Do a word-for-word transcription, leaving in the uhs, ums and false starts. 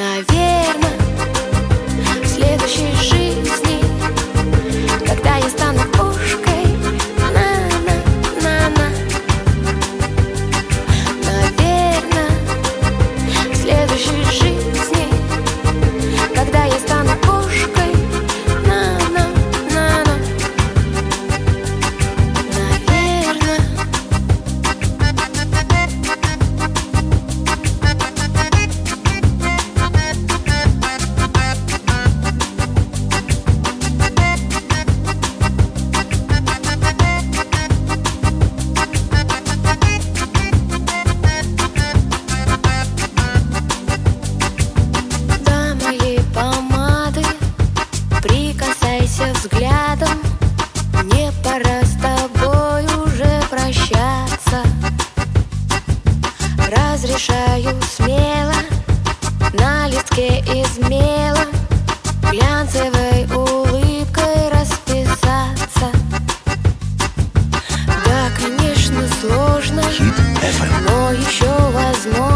Наверно, в следующей жизни, когда я стану кошкой, на-на-на-на. Наверно, в следующей жизни, когда я стану кошкой, на-на-на-на. Наверно. Прикасайся взглядом, мне пора с тобой уже прощаться. Разрешаю смело на листке из мела глянцевой улыбкой расписаться. Да, конечно, сложно, но еще возможно.